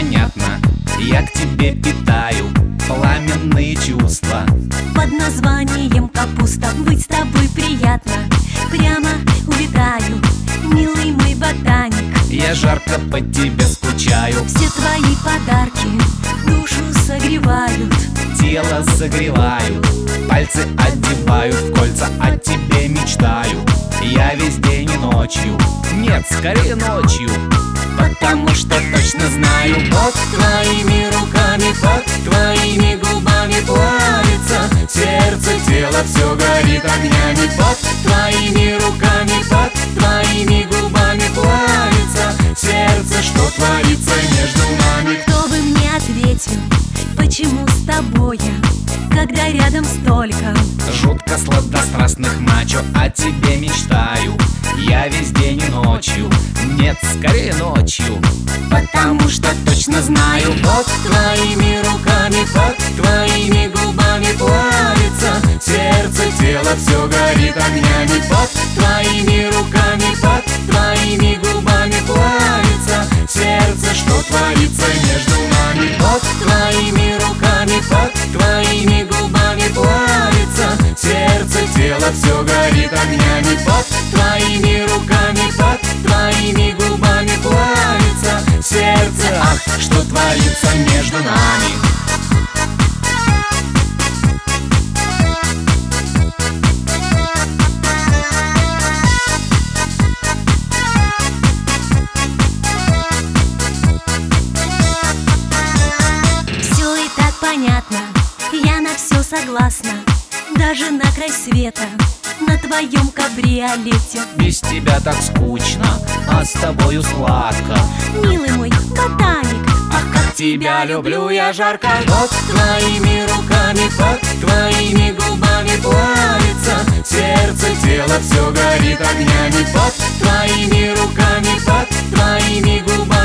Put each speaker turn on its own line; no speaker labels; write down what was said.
понятно, я к тебе питаю пламенные чувства.
Под названием капуста быть с тобой приятно. Прямо увитаю, милый мой ботаник.
Я жарко по тебе скучаю.
Все твои подарки душу согревают,
Тело согревают, пальцы одевают в кольца, о тебе мечтаю. Я весь день и ночью, нет, скорее ночью, потому что точно знаю,
под твоими руками, под твоими губами плавится сердце, тело все горит огнями. Под твоими руками, под твоими губами плавится сердце, что творится между нами.
Кто бы мне ответил, почему с тобой я, когда рядом столько
жутко сладострастных мачо, о тебе мечтаю. Я весь день и ночью, нет, скорее ночью, потому что точно знаю,
под твоими руками, под твоими губами плавится сердце, тело все горит огнями. Под твоими руками, под твоими губами плавится сердце, что творится между нами. Под твоими руками, под твоими губами плавится сердце, тело все горит огнями. Под твоими руками, под твоими губами плавится сердце, ах, что творится между нами.
все и так понятно, я на все согласна. Даже на край света, на твоем кабриолете.
без тебя так скучно, а с тобою сладко.
Милый мой ботаник,
Ах, как тебя люблю я жарко.
Под твоими руками, под твоими губами плавится сердце, тело все горит огнями. Под твоими руками, под твоими губами